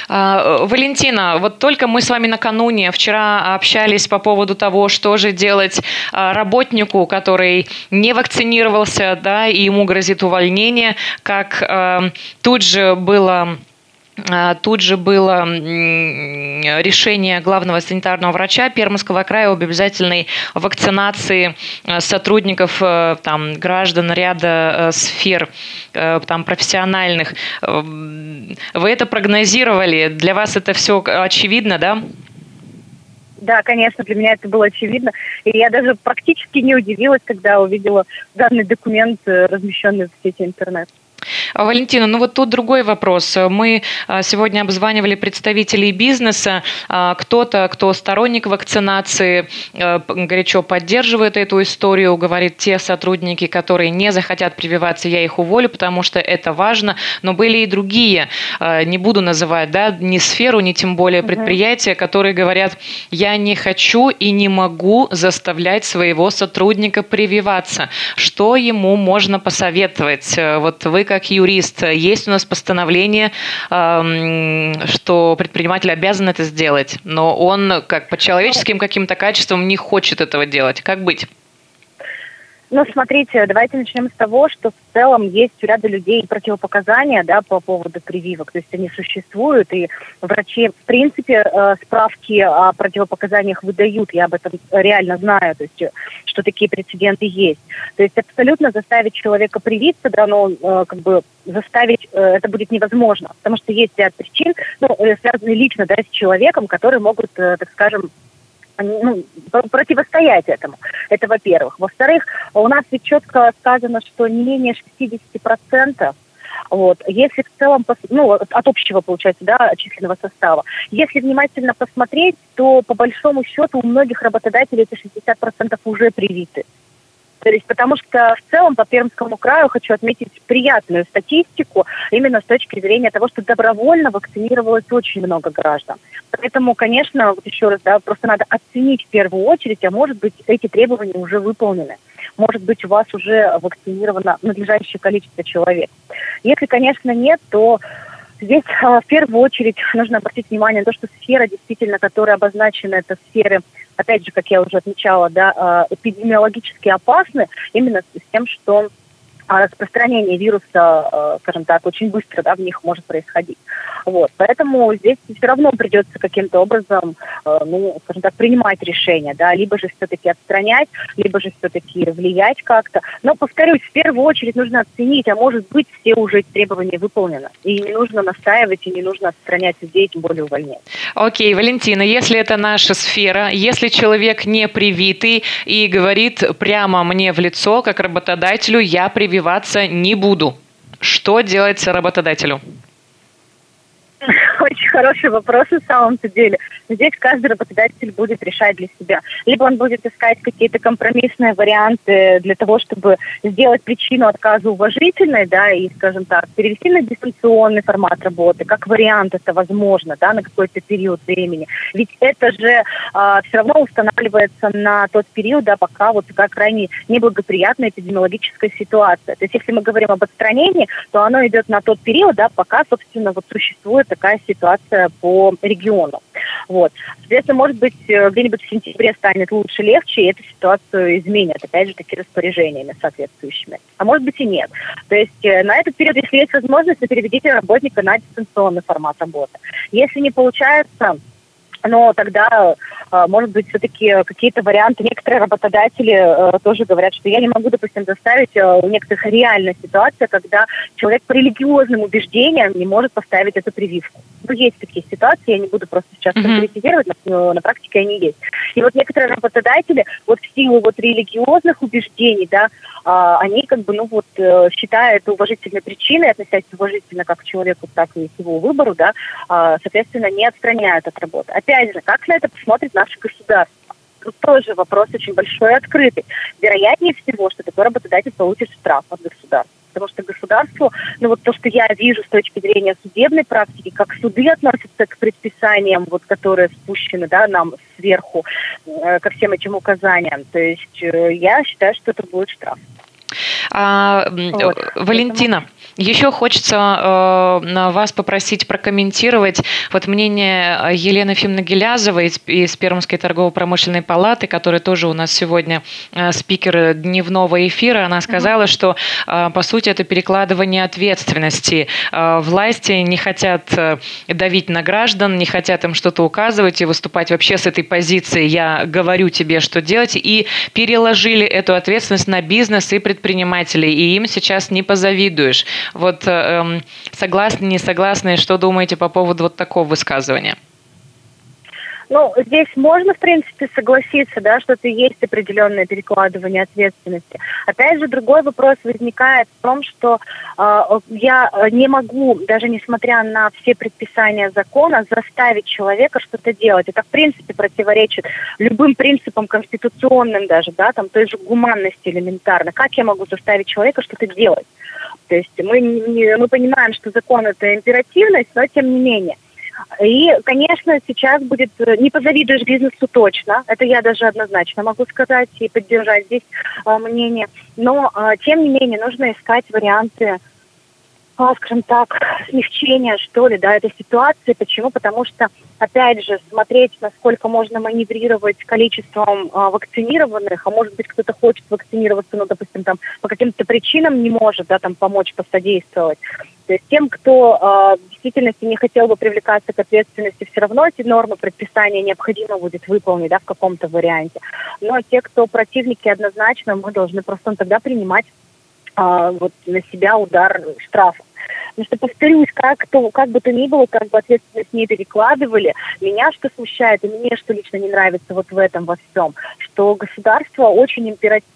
Валентина, вот только мы с вами накануне вчера общались по поводу того, что же делать работнику, который не вакцинировался, да, и ему грозит увольнение, как Тут же было решение главного санитарного врача Пермского края об обязательной вакцинации сотрудников, там, граждан ряда сфер там, профессиональных. Вы это прогнозировали? Для вас это все очевидно, да? Да, конечно, для меня это было очевидно. И я даже практически не удивилась, когда увидела данный документ, размещенный в сети интернет. Валентина, ну вот тут другой вопрос. Мы сегодня обзванивали представителей бизнеса. Кто-то, кто сторонник вакцинации, горячо поддерживает эту историю, говорит, те сотрудники, которые не захотят прививаться, я их уволю, потому что это важно. Но были и другие, не буду называть, да, ни сферу, ни тем более предприятия, которые говорят, я не хочу и не могу заставлять своего сотрудника прививаться. Что ему можно посоветовать? Вот вы как юрист, есть у нас постановление, что предприниматель обязан это сделать, но он как по человеческим каким-то качествам не хочет этого делать. Как быть? Ну, смотрите, давайте начнем с того, что в целом есть у ряда людей противопоказания, да, по поводу прививок. То есть они существуют, и врачи, в принципе, справки о противопоказаниях выдают. Я об этом реально знаю, то есть, что такие прецеденты есть. То есть абсолютно заставить человека привиться, да, но как бы заставить это будет невозможно, потому что есть ряд причин, ну, связанные лично, да, с человеком, которые могут, так скажем, противостоять этому. Это во-первых. Во-вторых, у нас ведь четко сказано, что не менее 60%, вот, если в целом, ну, от общего, получается, да, численного состава. Если внимательно посмотреть, то по большому счету у многих работодателей эти 60% уже привиты. То есть, потому что в целом по Пермскому краю хочу отметить приятную статистику именно с точки зрения того, что добровольно вакцинировалось очень много граждан. Поэтому, конечно, вот еще раз, да, просто надо оценить в первую очередь, а может быть, эти требования уже выполнены. Может быть, у вас уже вакцинировано надлежащее количество человек. Если, конечно, нет, то здесь в первую очередь нужно обратить внимание на то, что сфера, действительно, которая обозначена, это сферы, опять же, как я уже отмечала, да, эпидемиологически опасны, именно с тем, что распространение вируса, скажем так, очень быстро, да, в них может происходить. Вот. Поэтому здесь все равно придется каким-то образом, ну, скажем так, принимать решение, да, либо же все-таки отстранять, либо же все-таки влиять как-то. Но, повторюсь, в первую очередь нужно оценить, а может быть, все уже эти требования выполнены. И не нужно настаивать, и не нужно отстранять людей, тем более увольнять. Окей, Валентина, если это наша сфера, если человек не привитый и говорит прямо мне в лицо, как работодателю, я прививаться не буду, что делать работодателю? Очень хороший вопрос на самом-то деле. Здесь каждый работодатель будет решать для себя. Либо он будет искать какие-то компромиссные варианты для того, чтобы сделать причину отказа уважительной, да, и, скажем так, перевести на дистанционный формат работы. Как вариант это возможно, да, на какой-то период времени. Ведь это же все равно устанавливается на тот период, да, пока вот такая крайне неблагоприятная эпидемиологическая ситуация. То есть если мы говорим об отстранении, то оно идет на тот период, да, пока, собственно, вот существует такая ситуация по региону. Вот. Соответственно, может быть, где-нибудь в сентябре станет лучше, легче, и эту ситуацию изменят, опять же, таки распоряжениями соответствующими. А может быть и нет. То есть на этот период, если есть возможность, то переведите работника на дистанционный формат работы. Если не получается, но тогда, может быть, все-таки какие-то варианты. Некоторые работодатели тоже говорят, что я не могу, допустим, заставить у некоторых реальная ситуация, когда человек по религиозным убеждениям не может поставить эту прививку. Ну, есть такие ситуации, я не буду просто сейчас конкретизировать, но на практике они есть. И вот некоторые работодатели, вот в силу вот религиозных убеждений, да, они как бы, ну вот, считая это уважительной причиной, относясь уважительно как к человеку, так и к его выбору, да, соответственно, не отстраняют от работы. Опять же, как на это посмотрит наше государство? Тут тоже вопрос очень большой и открытый. Вероятнее всего, что такой работодатель получит штраф от государства. Потому что государству, ну вот то, что я вижу с точки зрения судебной практики, как суды относятся к предписаниям, вот, которые спущены, да, нам сверху, ко всем этим указаниям. То есть я считаю, что это будет штраф. Валентина, Еще хочется вас попросить прокомментировать вот мнение Елены Ефимовны-Гилязовой из Пермской торгово-промышленной палаты, которая тоже у нас сегодня спикер дневного эфира. Она сказала, что, по сути, это перекладывание ответственности. Власти не хотят давить на граждан, не хотят им что-то указывать и выступать вообще с этой позиции «я говорю тебе, что делать», и переложили эту ответственность на бизнес и предпринимателей, и им сейчас не позавидуешь. Вот согласны, не согласны, что думаете по поводу вот такого высказывания? Ну, здесь можно, в принципе, согласиться, да, что это есть определенное перекладывание ответственности. Опять же, другой вопрос возникает в том, что я не могу, даже несмотря на все предписания закона, заставить человека что-то делать. Это, в принципе, противоречит любым принципам конституционным даже, да, там, той же гуманности элементарно. Как я могу заставить человека что-то делать? То есть мы понимаем, что закон – это императивность, но тем не менее. И, конечно, сейчас будет, не позавидуешь бизнесу точно, это я даже однозначно могу сказать и поддержать здесь мнение, но, тем не менее, нужно искать варианты, скажем так, смягчения, что ли, да, этой ситуации. Почему? Потому что, опять же, смотреть, насколько можно маневрировать количеством вакцинированных, а может быть, кто-то хочет вакцинироваться, но, допустим, там, по каким-то причинам не может, да, там, помочь, посодействовать. То есть тем, кто в действительности не хотел бы привлекаться к ответственности, все равно эти нормы предписания необходимо будет выполнить, да, в каком-то варианте. Но те, кто противники, однозначно, мы должны просто тогда принимать вот на себя удар штрафа. Потому что, повторюсь, как бы то ни было, как бы ответственность не перекладывали, меня что смущает, и мне что лично не нравится вот в этом во всем, что государство очень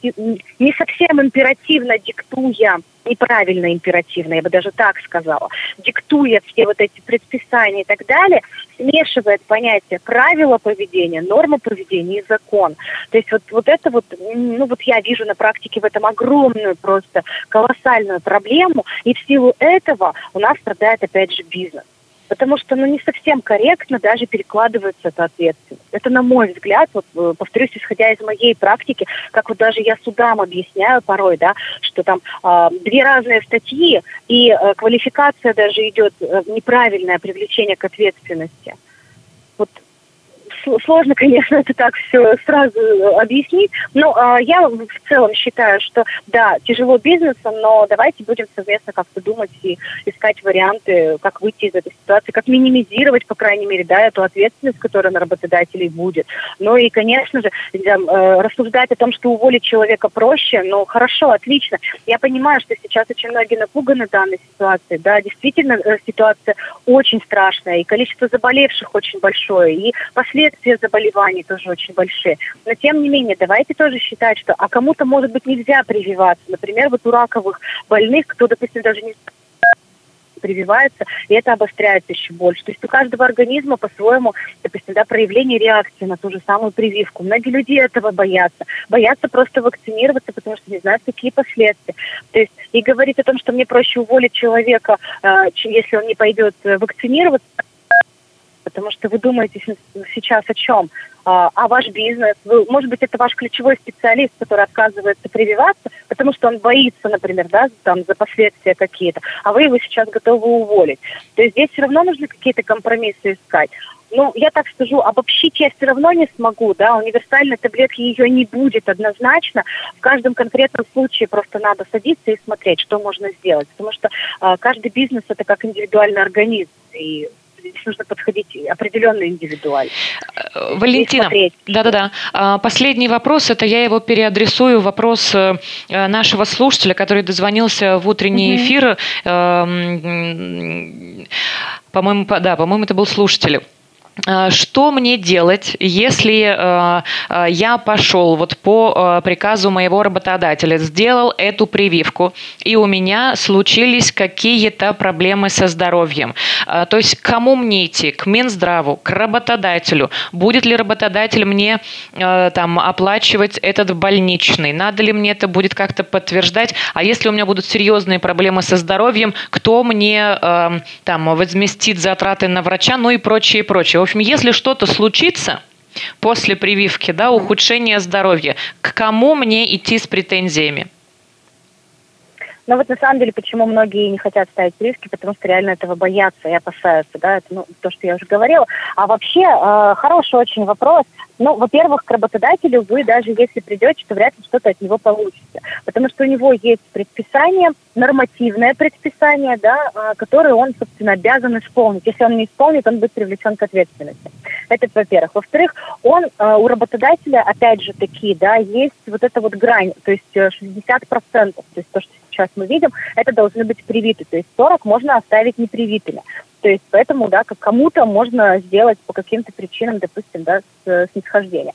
не совсем императивно диктуя, неправильно императивно, я бы даже так сказала, диктуя все вот эти предписания и так далее, смешивает понятие правила поведения, нормы поведения и закон. То есть вот это вот, ну вот я вижу на практике в этом огромную просто колоссальную проблему, и в силу этого у нас страдает опять же бизнес. Потому что, не совсем корректно даже перекладывается эта ответственность. Это, на мой взгляд, вот, повторюсь, исходя из моей практики, как вот даже я судам объясняю порой, да, что там две разные статьи, и квалификация даже идет неправильное привлечение к ответственности. Вот сложно, конечно, это так все сразу объяснить, но я в целом считаю, что да, тяжело бизнесу, но давайте будем совместно как-то думать и искать варианты, как выйти из этой ситуации, как минимизировать, по крайней мере, да, эту ответственность, которая на работодателей будет. Ну и, конечно же, рассуждать о том, что уволить человека проще, ну хорошо, отлично. Я понимаю, что сейчас очень многие напуганы данной ситуацией, да, действительно ситуация очень страшная, и количество заболевших очень большое, и последствия заболеваний тоже очень большие. Но тем не менее, давайте тоже считать, что кому-то, может быть, нельзя прививаться. Например, вот у раковых больных, кто, допустим, даже не прививается, и это обостряется еще больше. То есть у каждого организма по-своему, допустим, да, проявление реакции на ту же самую прививку. Многие люди этого боятся. Боятся просто вакцинироваться, потому что не знают, какие последствия. То есть и говорить о том, что мне проще уволить человека, если он не пойдет вакцинироваться, потому что вы думаете сейчас о чем? Ваш бизнес, может быть, это ваш ключевой специалист, который отказывается прививаться, потому что он боится, например, да, там, за последствия какие-то, а вы его сейчас готовы уволить. То есть здесь все равно нужно какие-то компромиссы искать. Ну, я так скажу, обобщить я все равно не смогу, да, универсальной таблетки ее не будет однозначно. В каждом конкретном случае просто надо садиться и смотреть, что можно сделать, потому что каждый бизнес – это как индивидуальный организм, и здесь нужно подходить определенно индивидуально. Валентина, да-да-да. Последний вопрос, это я его переадресую, вопрос нашего слушателя, который дозвонился в утренний эфир. По-моему, это был слушатель. Что мне делать, если я пошел вот по приказу моего работодателя, сделал эту прививку, и у меня случились какие-то проблемы со здоровьем? То есть к кому мне идти? К Минздраву, к работодателю? Будет ли работодатель мне там оплачивать этот больничный? Надо ли мне это будет как-то подтверждать? А если у меня будут серьезные проблемы со здоровьем, кто мне там возместит затраты на врача, ну и прочее, прочее. В общем, если что-то случится после прививки, да, ухудшение здоровья, к кому мне идти с претензиями? Но вот на самом деле, почему многие не хотят ставить прививки, потому что реально этого боятся и опасаются, да, это, то, что я уже говорила. А вообще, хороший очень вопрос. Ну, во-первых, к работодателю вы даже если придете, то вряд ли что-то от него получится, потому что у него есть предписание, нормативное предписание, да, которое он, собственно, обязан исполнить. Если он не исполнит, он будет привлечен к ответственности. Это во-первых. Во-вторых, у работодателя, опять же таки, да, есть вот эта вот грань, то есть 60%, то есть то, что сейчас мы видим, это должны быть привиты, то есть 40 можно оставить непривитыми. То есть поэтому, да, как кому-то можно сделать по каким-то причинам, допустим, да, снисхождение.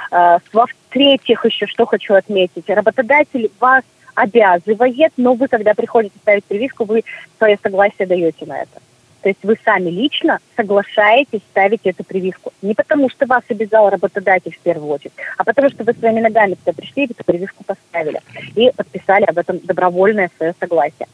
Во-третьих, еще что хочу отметить, работодатель вас обязывает, но вы, когда приходите ставить прививку, вы свое согласие даете на это. То есть вы сами лично соглашаетесь ставить эту прививку. Не потому, что вас обязал работодатель в первую очередь, а потому, что вы своими ногами туда пришли и эту прививку поставили. И подписали об этом добровольное свое согласие.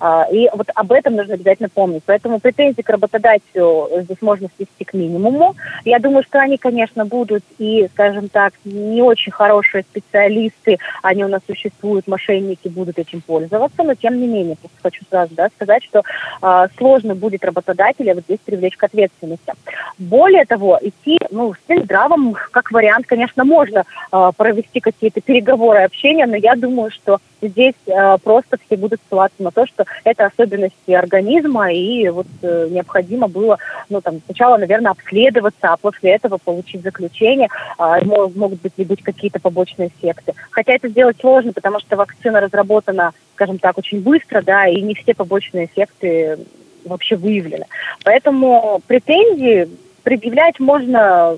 И вот об этом нужно обязательно помнить. Поэтому претензии к работодателю здесь можно свести к минимуму. Я думаю, что они, конечно, будут и, скажем так, не очень хорошие специалисты, они у нас существуют, мошенники будут этим пользоваться, но тем не менее, хочу сразу сказать, что сложно будет работодателя вот здесь привлечь к ответственности. Более того, идти, с Минздравом, как вариант, конечно, можно провести какие-то переговоры, общения, но я думаю, что здесь просто все будут ссылаться на то, что это особенности организма, и вот необходимо было, сначала, наверное, обследоваться, а после этого получить заключение, могут быть какие-то побочные эффекты. Хотя это сделать сложно, потому что вакцина разработана, скажем так, очень быстро, да, и не все побочные эффекты вообще выявлены. Поэтому претензии предъявлять можно,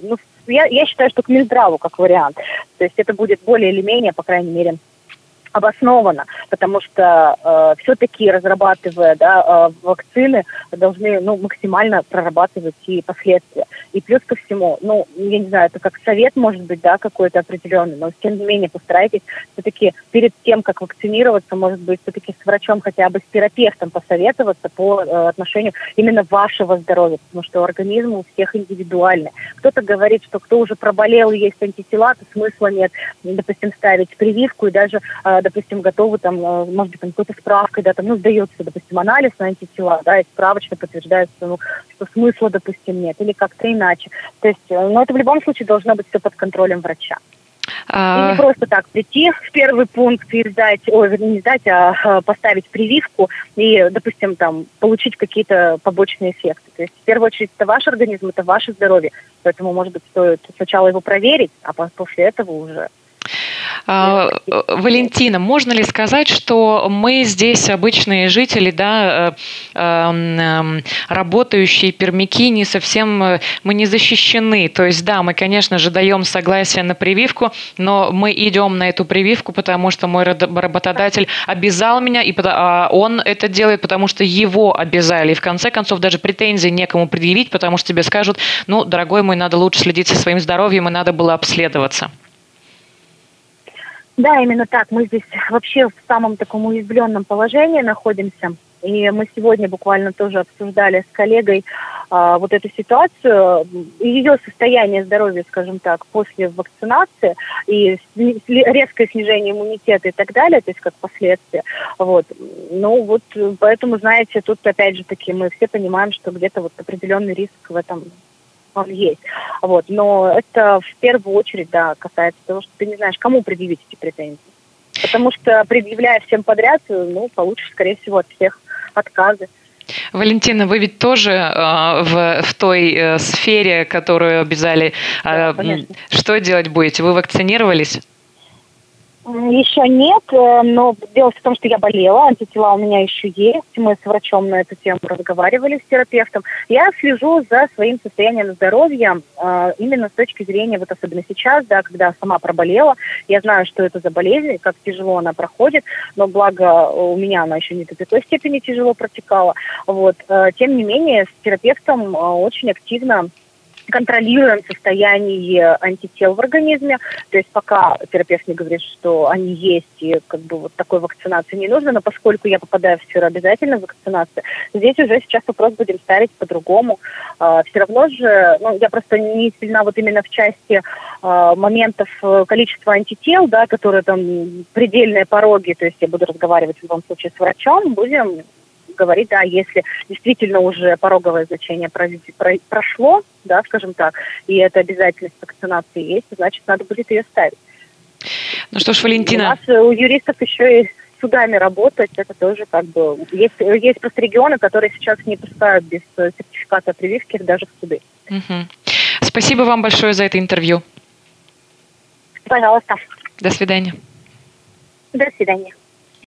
я считаю, что к Минздраву как вариант. То есть это будет более или менее, по крайней мере, обоснованно, потому что все-таки, разрабатывая вакцины, должны максимально прорабатывать и последствия. И плюс ко всему, я не знаю, это как совет, может быть, какой-то определенный, но тем не менее постарайтесь все-таки перед тем, как вакцинироваться, может быть, все-таки с врачом, хотя бы с терапевтом посоветоваться по отношению именно вашего здоровья, потому что организм у всех индивидуальный. Кто-то говорит, что кто уже проболел и есть антитела, то смысла нет, допустим, ставить прививку и даже допустим, готовы может быть, какой-то справкой, сдается, допустим, анализ на антитела, и справочно подтверждается, что смысла, допустим, нет, или как-то иначе. То есть, это в любом случае должно быть все под контролем врача. И не просто так прийти в первый пункт и поставить прививку и, допустим, получить какие-то побочные эффекты. То есть, в первую очередь, это ваш организм, это ваше здоровье. Поэтому, может быть, стоит сначала его проверить, а после этого уже... Валентина, можно ли сказать, что мы здесь обычные жители, работающие пермяки, не совсем, мы не защищены? То есть, мы, конечно же, даем согласие на прививку, но мы идем на эту прививку, потому что мой работодатель обязал меня, и он это делает, потому что его обязали. И в конце концов даже претензий некому предъявить, потому что тебе скажут, дорогой мой, надо лучше следить за своим здоровьем, и надо было обследоваться. Да, именно так. Мы здесь вообще в самом таком уязвленном положении находимся. И мы сегодня буквально тоже обсуждали с коллегой вот эту ситуацию, ее состояние здоровья, скажем так, после вакцинации и резкое снижение иммунитета и так далее, то есть как последствия. Поэтому, знаете, тут опять же таки мы все понимаем, что где-то определенный риск в этом он есть. Но это в первую очередь, касается того, что ты не знаешь, кому предъявить эти претензии. Потому что, предъявляя всем подряд, получишь, скорее всего, от всех отказы. Валентина, вы ведь тоже в той сфере, которую обязали. Да, конечно. Что делать будете? Вы вакцинировались? Еще нет, но дело в том, что я болела, антитела у меня еще есть, мы с врачом на эту тему разговаривали, с терапевтом. Я слежу за своим состоянием здоровья именно с точки зрения, особенно сейчас, когда сама проболела, я знаю, что это за болезнь, как тяжело она проходит, но благо у меня она еще не до такой степени тяжело протекала. Тем не менее, с терапевтом очень активно контролируем состояние антител в организме, то есть пока терапевт не говорит, что они есть, и такой вакцинации не нужно, но поскольку я попадаю в сферу обязательной вакцинации, здесь уже сейчас вопрос будем ставить по-другому. Все равно же, я просто не сильна именно в части моментов количества антител, да, которые там предельные пороги, то есть я буду разговаривать в любом случае с врачом, будем говорить, да, если действительно уже пороговое значение прошло, да, скажем так, и это обязательность вакцинации есть, значит, надо будет ее ставить. Ну что ж, Валентина. У нас у юристов еще и с судами работать, это тоже как бы... Есть просто регионы, которые сейчас не пускают без сертификата прививки даже в суды. Угу. Спасибо вам большое за это интервью. Пожалуйста. До свидания. До свидания.